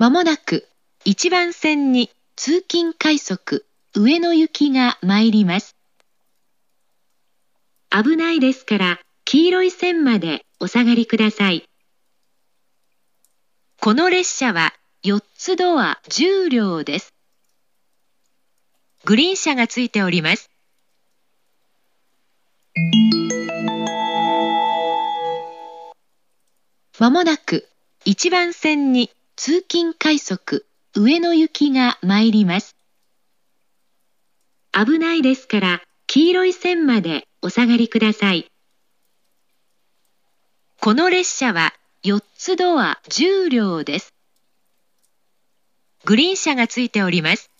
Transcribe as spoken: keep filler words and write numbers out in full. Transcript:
まもなくいちばん線に通勤快速上野行きが参ります。危ないですから黄色い線までお下がりください。この列車はよっつドアじゅうりょうです。グリーン車がついております。まもなくいちばん線に通勤快速上野行きが参ります。危ないですから黄色い線までお下がりください。この列車はよっつドアじゅうりょうです。グリーン車がついております。